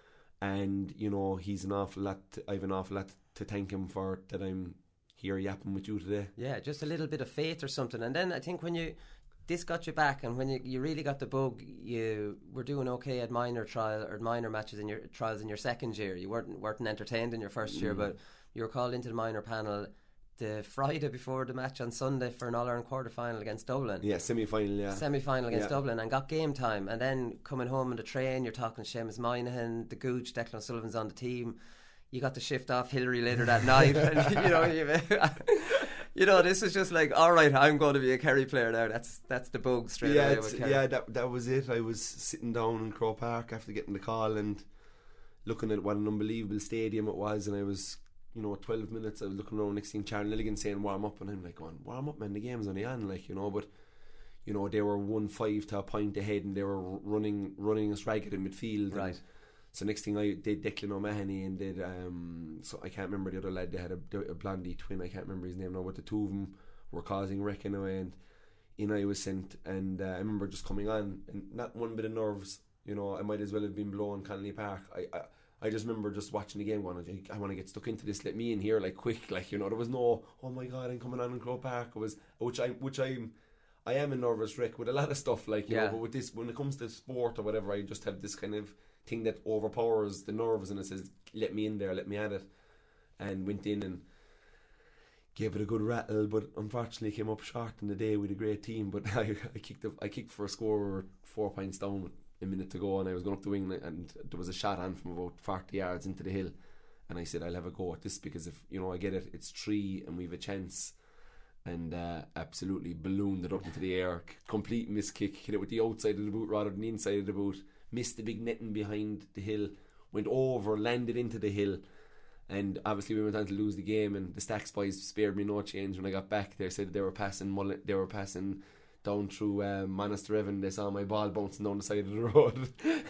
And, you know, he's an awful lot, I have an awful lot to thank him for, that I'm here yapping with you today. Yeah, just a little bit of faith or something. And then I think when you, this got you back, and when you, you really got the bug, you were doing okay at minor trial or minor matches in your trials in your second year. You weren't weren't entertained in your first year, mm. but you were called into the minor panel the Friday before the match on Sunday for an All-Ireland quarter-final against Dublin. Yeah, semi-final, yeah. Semi-final against yeah. Dublin, and got game time. And then coming home on the train, you're talking to Seamus Moynihan, the Gooch, Declan O'Sullivan's on the team. You got to shift off Hillary later that night. And, you know, you, you know, this is just like, all right, I'm going to be a Kerry player now. That's that's the bug straight yeah, away with Kerry. Yeah, that, that was it. I was sitting down in Croke Park after getting the call and looking at what an unbelievable stadium it was, and I was, you know, twelve minutes, I was looking around, next thing Charlie Lilligan saying warm up, and I'm like going, warm up, man, the game's only on, like, you know. But, you know, they were one five to a point ahead, and they were running running us ragged in midfield. Right. So next thing I did Declan O'Mahony and did um so I can't remember the other lad, they had a, a blondie twin, I can't remember his name now, but the two of them were causing wreck in a way, and in I was sent, and uh, I remember just coming on and not one bit of nerves, you know. I might as well have been below in Connolly Park. I, I I just remember just watching the game going, I want to get stuck into this, let me in here, like, quick, like, you know. There was no, oh my God, I'm coming on in Croke Park. It was, which I which I'm I am a nervous wreck with a lot of stuff, like, you yeah. know, but with this, when it comes to sport or whatever, I just have this kind of thing that overpowers the nerves, and it says, let me in there, let me at it. And went in and gave it a good rattle, but unfortunately came up short in the day with a great team. But I, I kicked a, I kicked for a score four points down with a minute to go, and I was going up the wing, and there was a shot on from about forty yards into the hill, and I said, I'll have a go at this, because if, you know, I get it, it's three and we've a chance. And uh, absolutely ballooned it up into the air, c- complete miss kick, hit it with the outside of the boot rather than the inside of the boot, missed the big netting behind the hill, went over, landed into the hill, and obviously we went on to lose the game. And the Stacks boys spared me no change when I got back. They said they were passing Mullen, they were passing down through uh, Monasterevin. They saw my ball bouncing down the side of the road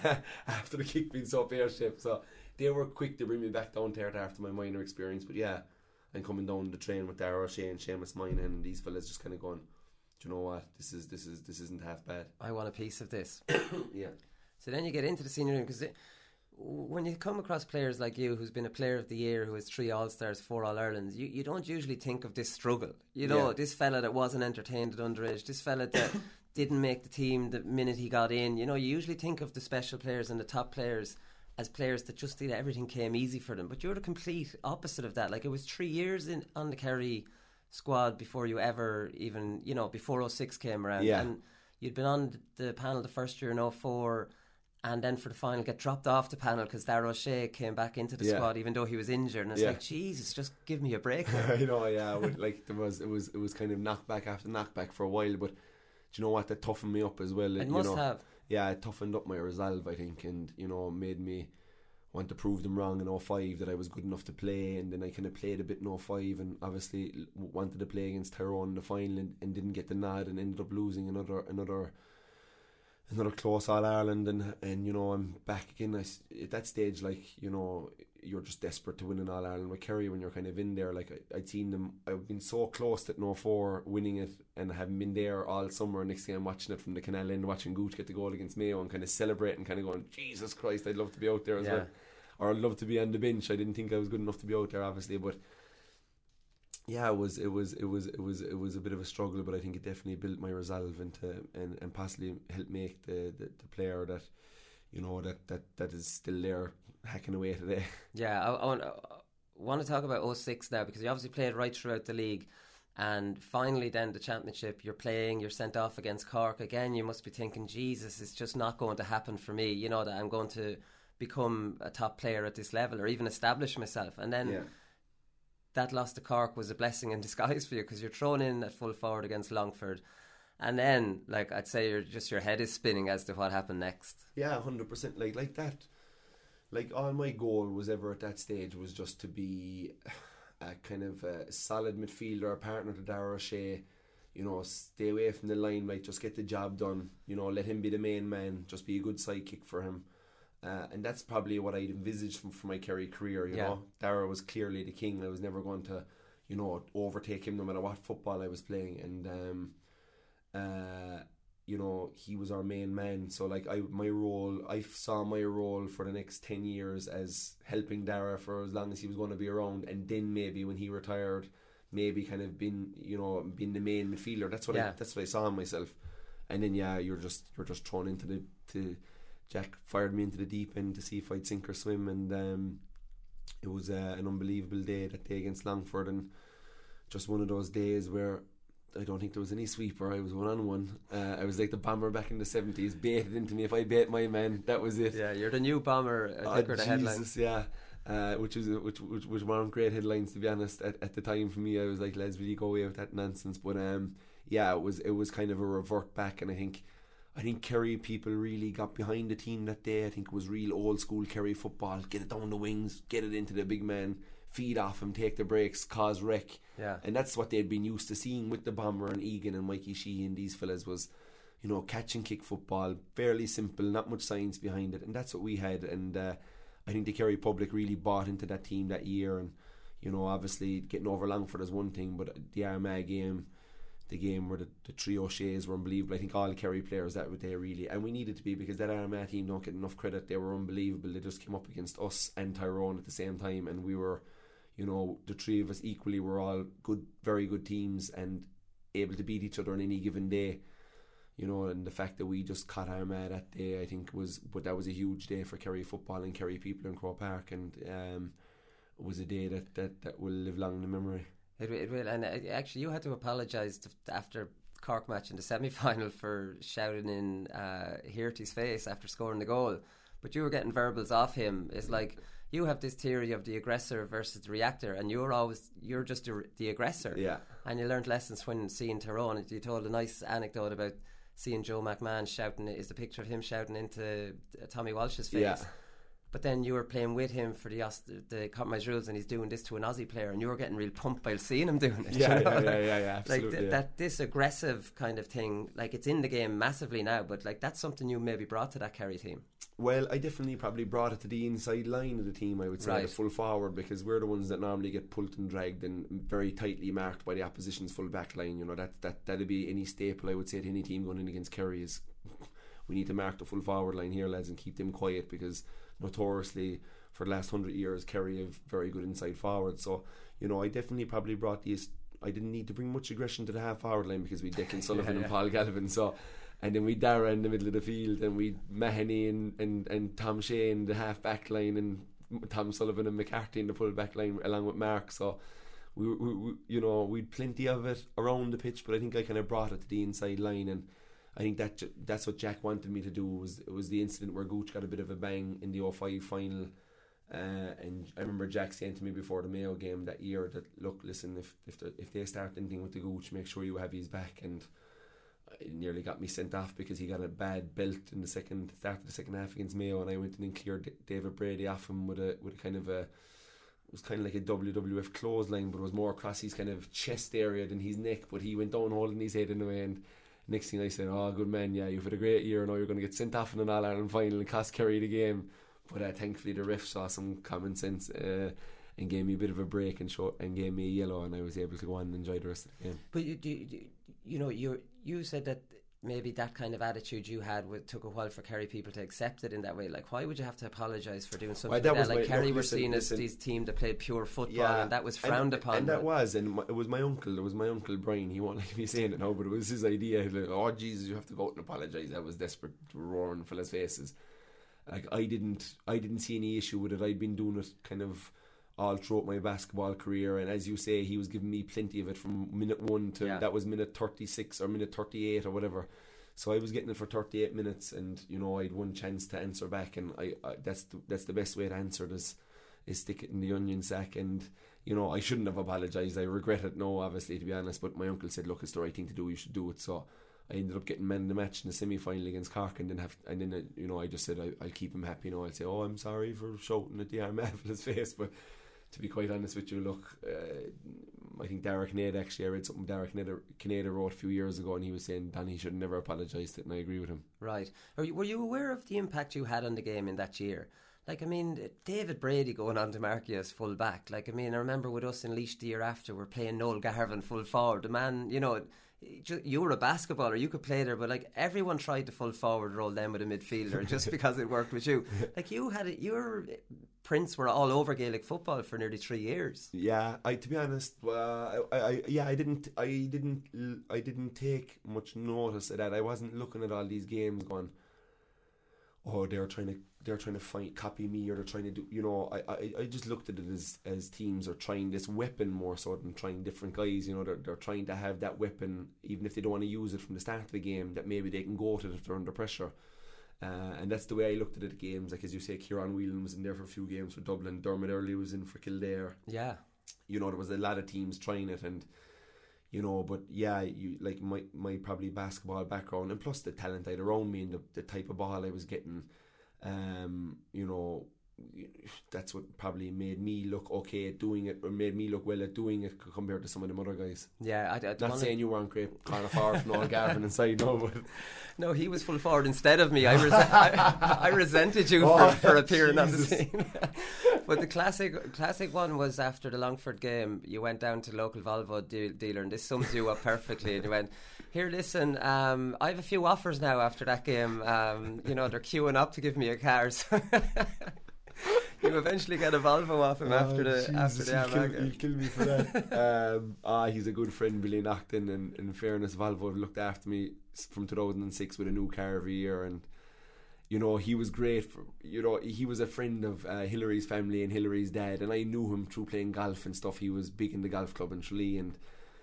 after the kick being so pear-shaped. So they were quick to bring me back down to earth after my minor experience. But yeah, and coming down the train with Dara O'Shea and Seamus Moynihan and these fellas just kind of going, do you know what, this is this is this isn't half bad. I want a piece of this. Yeah. So then you get into the senior team, because when you come across players like you, who's been a player of the year, who has three All-Stars, four All-Irelands, you, you don't usually think of this struggle. You know, Yeah. this fella that wasn't entertained at underage, this fella that didn't make the team the minute he got in. You know, you usually think of the special players and the top players as players that just did everything came easy for them. But you're the complete opposite of that. Like, it was three years in on the Kerry squad before you ever even, you know, before oh six came around. Yeah. And you'd been on the panel the first year in oh four, and then for the final get dropped off the panel because Dara O'Shea came back into the Yeah. squad even though he was injured. And it's Yeah. like, Jesus, just give me a break. I know, yeah. With, like, there was it was it was kind of knockback after knockback for a while, but do you know what, that toughened me up as well. It you must know, have. Yeah, it toughened up my resolve, I think, and, you know, made me want to prove them wrong in oh five that I was good enough to play. And then I kind of played a bit in oh five, and obviously l- wanted to play against Tyrone in the final, and, and didn't get the nod, and ended up losing another another another close All Ireland. And and you know, I'm back again. I s at that stage, like, you know, you're just desperate to win an All Ireland with Kerry when you're kind of in there. Like, I, I'd seen them, I've been so close to oh four winning it, and I haven't been there all summer. Next thing I'm watching it from the canal end, watching Gooch get the goal against Mayo, and kind of celebrating, kind of going, Jesus Christ, I'd love to be out there as Yeah. well. Or I'd love to be on the bench. I didn't think I was good enough to be out there, obviously, but yeah, it was it was it was it was it was a bit of a struggle, but I think it definitely built my resolve into, and, and possibly helped make the, the, the player that, you know, that, that, that is still there hacking away today. Yeah, I, I, want, I want to talk about oh six now, because you obviously played right throughout the league, and finally then the championship, you're playing, you're sent off against Cork again. You must be thinking, Jesus, it's just not going to happen for me, you know, that I'm going to become a top player at this level or even establish myself. And then Yeah. that loss to Cork was a blessing in disguise for you, because you're thrown in at full forward against Longford, and then like I'd say you're just your head is spinning as to what happened next. Yeah, one hundred percent. Like like that. Like all my goal was ever at that stage was just to be a kind of a solid midfielder, a partner to Dara O'Shea. You know, stay away from the limelight, just get the job done. You know, let him be the main man, just be a good sidekick for him. Uh, and that's probably what I'd envisaged from, for my Kerry career, you yeah. know. Dara was clearly the king. I was never going to, you know, overtake him no matter what football I was playing. And, um, uh, you know, he was our main man. So, like, I my role, I saw my role for the next ten years as helping Dara for as long as he was going to be around. And then maybe when he retired, maybe kind of been, you know, being the main midfielder. That's what yeah. I, that's what I saw in myself. And then yeah, you're just you're just thrown into the to Jack fired me into the deep end to see if I'd sink or swim, and um, it was uh, an unbelievable day that day against Longford, and just one of those days where I don't think there was any sweeper. I was one on one. Uh, I was like the Bomber back in the seventies, baited into me. If I bait my man, that was it. Yeah, you're the new Bomber. I think, oh, or the Jesus, headlines. Yeah. Uh, which was which, which which weren't great headlines, to be honest. At, at the time for me, I was like, let's really go away with that nonsense. But um, yeah, it was it was kind of a revert back, and I think I think Kerry people really got behind the team that day. I think it was real old school Kerry football. Get it down the wings, get it into the big man, feed off him, take the breaks, cause wreck. Yeah, and that's what they'd been used to seeing with the Bomber and Egan and Mikey Sheehy and these fellas was, you know, catch and kick football, fairly simple, not much science behind it, and that's what we had. And uh, I think the Kerry public really bought into that team that year, and you know, obviously getting over Longford is one thing, but the Armagh game, the game where the, the three O'Sheas were unbelievable. I think all the Kerry players that were there really, and we needed to be, because that Armagh team don't get enough credit. They were unbelievable. They just came up against us and Tyrone at the same time, and we were, you know, the three of us equally were all good, very good teams and able to beat each other on any given day. You know, and the fact that we just caught Armagh that day, I think was, but that was a huge day for Kerry football and Kerry people in Croke Park, and um, it was a day that, that, that will live long in the memory. It, it will, and actually, you had to apologise after Cork match in the semi-final for shouting in uh, Hearty's face after scoring the goal, but you were getting verbals off him. It's like you have this theory of the aggressor versus the reactor, and you're always you're just the, the aggressor. Yeah, and you learned lessons when seeing Tyrone. You told a nice anecdote about seeing Joe McMahon shouting, is the picture of him shouting into Tommy Walsh's face. Yeah. But then you were playing with him for the the compromise rules, and he's doing this to an Aussie player, and you were getting real pumped by seeing him doing it. Yeah, you know? yeah, yeah, yeah, yeah, absolutely. Like th- yeah. that, this aggressive kind of thing, like it's in the game massively now, but like that's something you maybe brought to that Kerry team. Well, I definitely probably brought it to the inside line of the team, I would say, right. the full forward, because we're the ones that normally get pulled and dragged and very tightly marked by the opposition's full back line. You know, that, that, that'd be any staple, I would say, to any team going in against Kerry is we need to mark the full forward line here, lads, and keep them quiet, because notoriously for the last hundred years Kerry have very good inside forwards. So, you know, I definitely probably brought these. I didn't need to bring much aggression to the half forward line because we Declan Sullivan yeah, yeah. and Paul Galvin. So, and then we Dara in the middle of the field, and we Mahoney and, and, and Tom Shea in the half back line, and Tom Sullivan and McCarthy in the full back line along with Mark. So we, we, we you know, we'd plenty of it around the pitch, but I think I kind of brought it to the inside line, and I think that that's what Jack wanted me to do. Was it was the incident where Gooch got a bit of a bang in the oh five final. Uh, and I remember Jack saying to me before the Mayo game that year that, look, listen, if if, the, if they start anything with the Gooch, make sure you have his back. And it nearly got me sent off because he got a bad belt in the second start of the second half against Mayo, and I went in and cleared D- David Brady off him with a with a kind of a, it was kind of like a W W F clothesline, but it was more across his kind of chest area than his neck. But he went down holding his head in the way, and next thing I said, oh, good man, yeah, you've had a great year. Now you're going to get sent off in an All-Ireland final and cost Kerry the game. But uh, thankfully the ref saw some common sense uh, and gave me a bit of a break and show, and gave me a yellow, and I was able to go on and enjoy the rest of the game. But you, you, you know, you you said that maybe that kind of attitude you had with, took a while for Kerry people to accept it in that way. Like, why would you have to apologise for doing something well, that like that? Like my, Kerry no, were listen, seen listen, as this team that played pure football, yeah, and that was frowned and, upon. And that was, and my, it was my uncle. It was my uncle Brian. He won't like me saying it now, but it was his idea. Like, oh Jesus, you have to go out and apologise. That was desperate, roaring fellas' faces. Like I didn't, I didn't see any issue with it. I'd been doing it kind of all throughout my basketball career, and as you say, he was giving me plenty of it from minute one to yeah. that was minute thirty-six or minute thirty-eight or whatever. So I was getting it for thirty-eight minutes, and you know I'd one chance to answer back, and I, I that's the, that's the best way to answer this is stick it in the onion sack. And you know, I shouldn't have apologised. I regret it now, obviously, to be honest. But my uncle said, look, it's the right thing to do. You should do it. So I ended up getting man of the match in the semi-final against Cork, and then have, and then uh, you know, I just said I, I'll keep him happy. You know, I'll say, oh, I'm sorry for shouting at the Armagh in his face. But to be quite honest with you, look, uh, I think Derek Kinnear, actually, I read something Derek Kinnear wrote a few years ago, and he was saying Danny should never apologised it, and I agree with him. Right. Are you, were you aware of the impact you had on the game in that year? Like, I mean, David Brady going on to mark you as full back. Like, I mean, I remember with us in Laois the year after, we're playing Noel Garvin full forward. The man, you know, you were a basketballer, you could play there, but like everyone tried to full forward roll them with a midfielder just because it worked with you. Like, you had it, your prints were all over Gaelic football for nearly three years. Yeah, I to be honest, uh, I, I yeah, I didn't, I didn't, I didn't take much notice of that. I wasn't looking at all these games going, oh, they're trying to they're trying to find copy me, or they're trying to do, you know, I, I, I just looked at it as, as teams are trying this weapon more so than trying different guys. You know, they're they're trying to have that weapon, even if they don't want to use it from the start of the game, that maybe they can go to it if they're under pressure. Uh, and that's the way I looked at it at games. Like, as you say, Kieran Whelan was in there for a few games for Dublin. Dermot Earley was in for Kildare. Yeah. You know, there was a lot of teams trying it, and you know, but yeah, you like my my probably basketball background, and plus the talent I had around me and the, the type of ball I was getting, um, you know, that's what probably made me look okay at doing it, or made me look well at doing it compared to some of them other guys. Yeah, I, I not saying you weren't great corner forward from Noel Garvin inside, no, but no, he was full forward instead of me. I, rese- I, I resented you oh, for, for appearing Jesus. on the scene. But the classic classic one was after the Longford game. You went down to the local Volvo de- dealer, and this sums you up perfectly. And you went, here, listen, um, I have a few offers now after that game. Um, you know, they're queuing up to give me a car. So you eventually get a Volvo off him oh, after the Jesus, after the he'll kill, he'll kill me for that. um, ah, he's a good friend, Billy Naughton, and in fairness, Volvo have looked after me from two thousand six with a new car every year, and you know, he was great for, you know, he was a friend of uh, Hillary's family and Hillary's dad, and I knew him through playing golf and stuff. He was big in the golf club in Tralee, and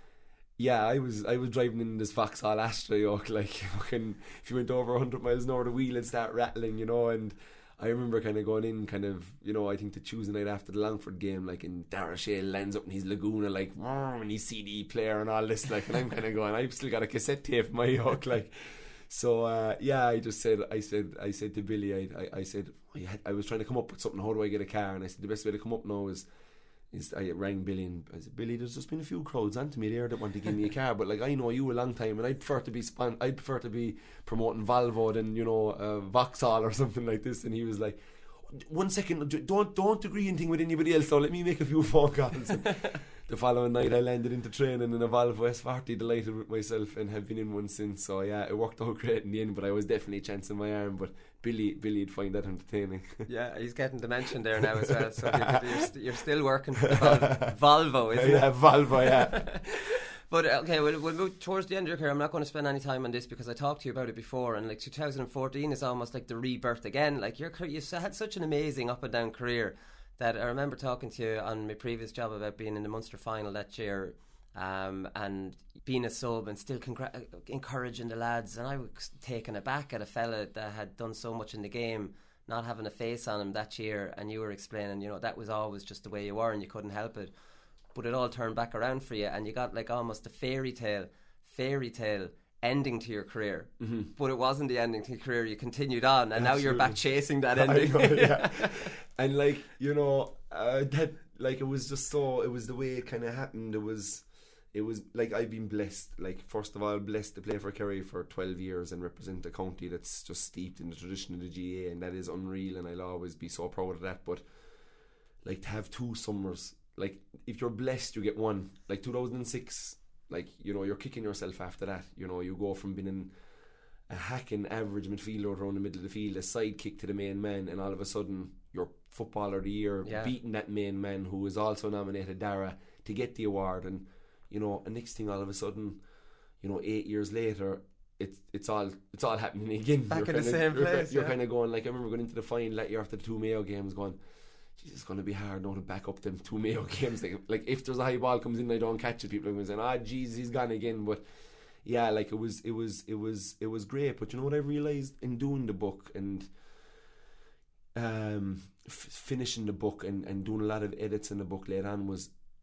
yeah, I was I was driving in this Vauxhall Astra, yoke, like fucking, if you went over one hundred miles an hour, the wheel would start rattling, you know. And I remember kind of going in, kind of, you know, I think the Tuesday night after the Longford game, like, in Dara Shale lands up in his Laguna, like, and he's C D player and all this, like, and I'm kind of going, I've still got a cassette tape in my yoke, like. So uh, yeah, I just said, I said, I said to Billy, I, I, I said, I, had, I was trying to come up with something. How do I get a car? And I said the best way to come up now is, is I rang Billy and I said, Billy, there's just been a few crowds onto me there that want to give me a car, but like, I know you a long time, and I'd prefer to be spon- I'd prefer to be promoting Volvo than, you know, uh, Vauxhall or something like this. And he was like, one second, don't don't agree anything with anybody else, so let me make a few phone calls. And the following night I landed into training in a Volvo S forty, delighted with myself, and have been in one since. So yeah, it worked out great in the end, but I was definitely chancing my arm. But Billy Billy'd find that entertaining. Yeah, he's getting the mention there now as well, so you're, st- you're still working for the Vol- Volvo, isn't yeah, it? Volvo, yeah. But okay, we'll, we'll move towards the end of your career. I'm not going to spend any time on this because I talked to you about it before, and like two thousand fourteen is almost like the rebirth again. Like, your you had such an amazing up and down career that I remember talking to you on my previous job about being in the Munster final that year, um, and being a sub and still congr- encouraging the lads. And I was taken aback at a fella that had done so much in the game, not having a face on him that year, and you were explaining, you know, that was always just the way you were and you couldn't help it. But it all turned back around for you, and you got like almost a fairy tale, fairy tale ending to your career. Mm-hmm. But it wasn't the ending to your career. You continued on, and Absolutely. Now you're back chasing that ending. I know, yeah. And like, you know, uh, that like it was just so. It was the way it kind of happened. It was, it was like I've been blessed. Like, first of all, blessed to play for Kerry for twelve years and represent a county that's just steeped in the tradition of the G A A, and that is unreal. And I'll always be so proud of that. But like, to have two summers. Like, if you're blessed, you get one. Like two thousand six, like, you know, you're kicking yourself after that. You know, you go from being in a hacking average midfielder around the middle of the field, a sidekick to the main man, and all of a sudden you're footballer of the year, yeah. beating that main man who is also nominated, Dara, to get the award. And, you know, and next thing, all of a sudden, you know, eight years later, it's it's all it's all happening again. Back you're in the same you're, place. You're yeah. kind of going, like, I remember going into the final that year after the two Mayo games, going, geez, it's going to be hard now to back up them two Mayo games. Like, like if there's a high ball comes in and I don't catch it, people are going to say, ah, geez, he's gone again. But yeah, like, it was, it was, it was, it was great. But you know what I realised in doing the book and um, f- finishing the book and, and doing a lot of edits in the book later on was,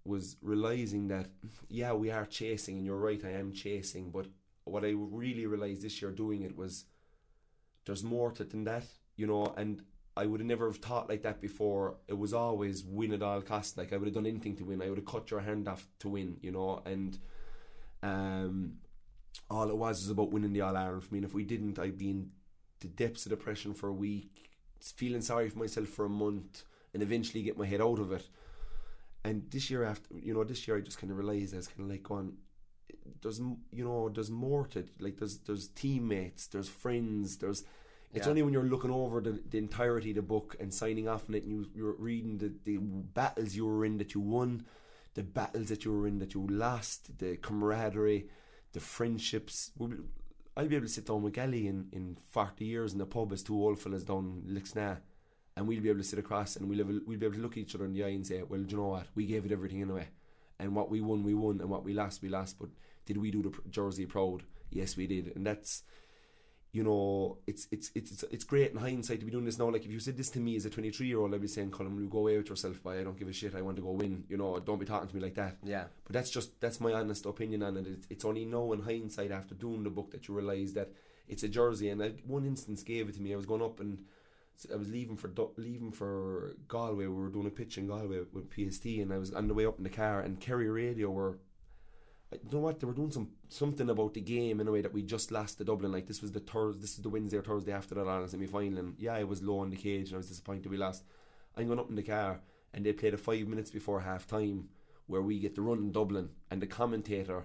was realising that, yeah, we are chasing, and you're right, I am chasing, but what I really realised this year doing it was there's more to it than that, you know, and I would have never have thought like that before. It was always win at all costs. Like, I would have done anything to win. I would have cut your hand off to win, you know, and um, all it was was about winning the All-Ireland for me. And if we didn't, I'd be in the depths of depression for a week, feeling sorry for myself for a month, and eventually get my head out of it. And this year, after, you know, this year I just kind of realised I was kind of like going, there's, you know, there's more to it. Like, there's there's teammates, there's friends, there's it's Yeah. only when you're looking over the, the entirety of the book and signing off on it, and you, you're reading the, the battles you were in that you won, the battles that you were in that you lost, the camaraderie, the friendships. We'll, I'll be able to sit down with Gally in, in forty years in the pub as two old fellas down Lixna, and we'll be able to sit across and we'll, have, we'll be able to look each other in the eye and say, well, do you know what, we gave it everything anyway, and what we won we won, and what we lost we lost, but did we do the jersey proud? Yes, we did. And that's, you know, it's it's it's it's great in hindsight to be doing this now. Like, if you said this to me as a twenty-three year old, I'd be saying, Colin, you go away with yourself, boy, I don't give a shit, I want to go win, you know, don't be talking to me like that. Yeah. But that's just, that's my honest opinion on it. It's, it's only now in hindsight after doing the book that you realise that it's a jersey. And I, one instance gave it to me. I was going up and I was leaving for leaving for Galway. We were doing a pitch in Galway with P S T, and I was on the way up in the car, and Kerry Radio were, I don't know what, they were doing some something about the game in a way that we just lost to Dublin. Like, this was the Thursday, this is the Wednesday or Thursday after that Ireland semi-final, and yeah, I was low on the cage and I was disappointed we lost. I'm going up in the car, and they played a five minutes before half time where we get the run in Dublin, and the commentator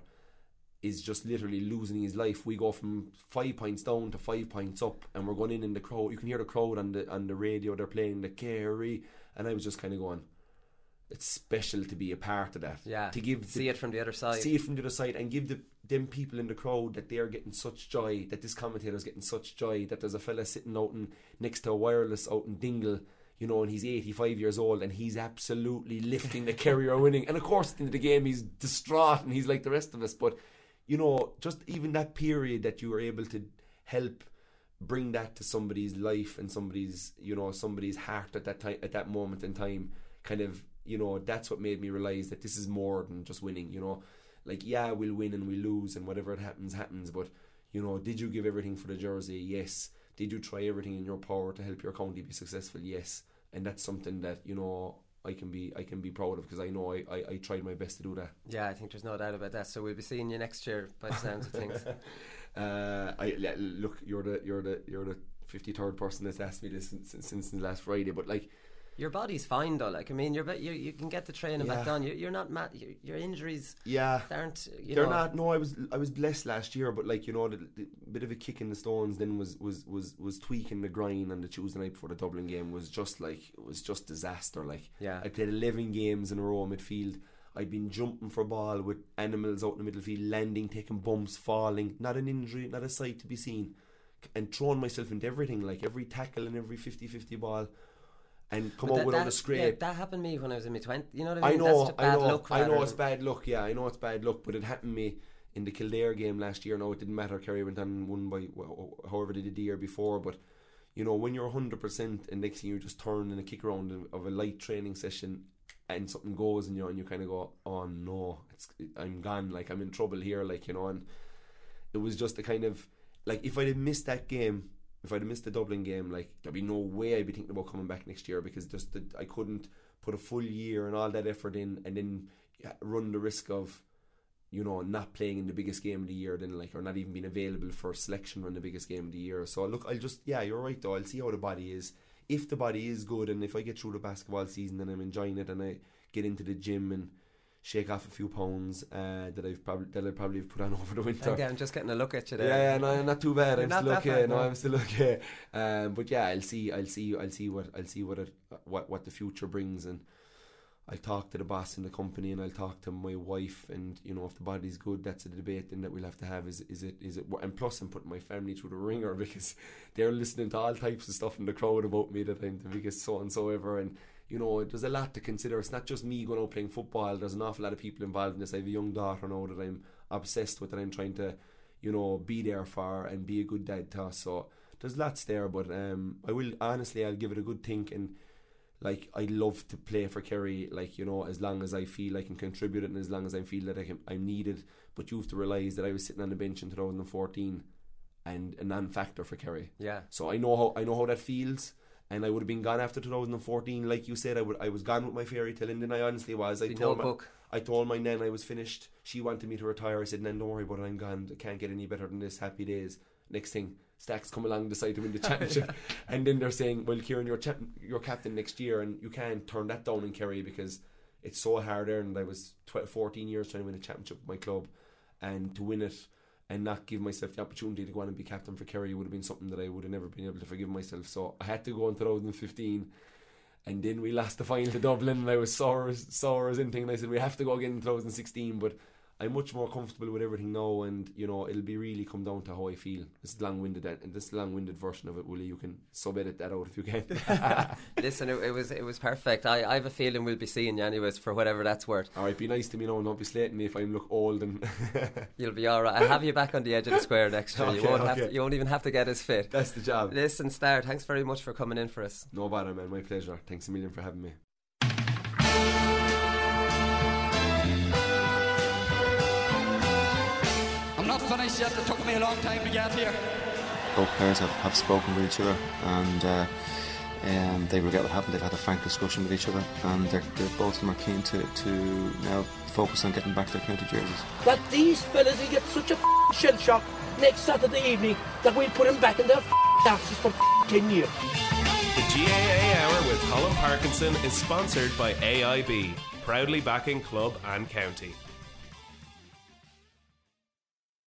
is just literally losing his life. We go from five points down to five points up, and we're going in in the crowd. You can hear the crowd on the on the radio. They're playing the Kerry, and I was just kind of going, it's special to be a part of that. Yeah. To give see the, it from the other side. See it from the other side, and give the them people in the crowd that they are getting such joy, that this commentator is getting such joy, that there's a fella sitting out in, next to a wireless out in Dingle, you know, and he's eighty-five years old, and he's absolutely lifting the Kerry are winning. And of course, at the end of the game, he's distraught, and he's like the rest of us. But, you know, just even that period that you were able to help bring that to somebody's life and somebody's, you know, somebody's heart at that time, at that moment in time, kind of, you know, that's what made me realise that this is more than just winning, you know. Like, yeah, we'll win and we lose and whatever it happens, happens, but, you know, did you give everything for the jersey? Yes. Did you try everything in your power to help your county be successful? Yes. And that's something that, you know, I can be I can be proud of, because I know I, I, I tried my best to do that. Yeah, I think there's no doubt about that. So we'll be seeing you next year by the sounds of things. uh, I yeah, look, you're the you're the you're the fifty-third person that's asked me this since, since, since last Friday, but like, your body's fine though. Like, I mean, you're you you can get the training Yeah. back done. You, you're not mad. Your, your injuries yeah, aren't. You they're know, not. No, I was I was blessed last year, but like, you know, the, the bit of a kick in the stones then was was was was tweaking the grind on the Tuesday night before the Dublin game was just like, it was just disaster. Like, Yeah. I played eleven games in a row midfield. I'd been jumping for ball with animals out in the middle field, landing, taking bumps, falling. Not an injury, not a sight to be seen, and throwing myself into everything, like every tackle and every fifty-fifty ball, and come But out that- without that- a scrape. Yeah, that happened to me when I was in my twenties. You know what I I mean? know, That's I bad know, luck. I know rather it's than- bad luck. Yeah, I know it's bad luck, but it happened to me in the Kildare game last year. No, it didn't matter. Kerry went on and won by wh- however they did the year before. But, you know, when you're one hundred percent and next thing you just turn in a kick around of- of a light training session and something goes and you and you kind of go, oh no, it's I'm gone. Like, I'm in trouble here. Like, you know, and it was just a kind of like, if I'd have missed that game, if I'd have missed the Dublin game, like, there'd be no way I'd be thinking about coming back next year, because just the, I couldn't put a full year and all that effort in and then run the risk of, you know, not playing in the biggest game of the year, then, like, or not even being available for selection on the biggest game of the year. So look, I'll just, yeah, you're right though, I'll see how the body is. If the body is good, and if I get through the basketball season and I'm enjoying it, and I get into the gym and shake off a few pounds uh, that I've probably that I probably have put on over the winter. Okay, I'm just getting a look at you there. Yeah, yeah, no, not too bad. You're I'm not still that okay. bad, No, no. I'm still okay. Um, but yeah, I'll see, I'll see, I'll see what, I'll see what it, what, what the future brings, and I'll talk to the boss in the company, and I'll talk to my wife, and, you know, if the body's good, that's a debate then that we'll have to have. Is is it is it? And plus, I'm putting my family through the ringer, because they're listening to all types of stuff in the crowd about me that I'm the biggest so and so ever, and, you know, there's a lot to consider. It's not just me going out playing football. There's an awful lot of people involved in this. I have a young daughter now that I'm obsessed with, that I'm trying to, you know, be there for and be a good dad to. So there's lots there, but um, I will honestly, I'll give it a good think, and like I love to play for Kerry, like, you know, as long as I feel I can contribute it and as long as I feel that I can, I'm needed. But you have to realise that I was sitting on the bench in two thousand fourteen and a non-factor for Kerry. Yeah. So I know how I know how that feels, and I would have been gone after two thousand fourteen, like you said. I would I was gone with my fairy tale ending. I honestly was. I The told my, notebook. I told my nan I was finished. She wanted me to retire. I said, "Nan, don't worry about it. I'm gone. I can't get any better than this. Happy days." Next thing, Stacks come along, decide to win the championship, and then they're saying, "Well, Kieran, you're champ- you're captain next year, and you can't turn that down in Kerry because it's so hard earned." I was twelve, fourteen years trying to win a championship with my club, and to win it and not give myself the opportunity to go on and be captain for Kerry would have been something that I would have never been able to forgive myself. So I had to go in two thousand fifteen, and then we lost the final to Dublin, and I was sore as, sore as anything, and I said we have to go again in two thousand sixteen, but I'm much more comfortable with everything now, and you know, it'll be really come down to how I feel. This long-winded and this long-winded version of it, Willie, you can sub-edit that out if you can. Listen, it, it was it was perfect. I, I have a feeling we'll be seeing you anyways, for whatever that's worth. Alright, be nice to me now and don't be slating me if I look old. And You'll be alright. I'll have you back on the edge of the square next year. Okay, you won't okay. have to, you won't even have to get as fit. That's the job. Listen, Star, thanks very much for coming in for us. No bother, man, my pleasure. Thanks a million for having me. I'm not finished yet. It took me a long time to get here. Both players have, have spoken with each other, and uh, um, they regret what happened. They've had a frank discussion with each other, and they're, they're both of them are keen to, to now focus on getting back their county jerseys. That these fellas will get such a shell shock next Saturday evening that we'll put them back in their asses for ten years. The G A A Hour with Colin Parkinson is sponsored by A I B, proudly backing club and county.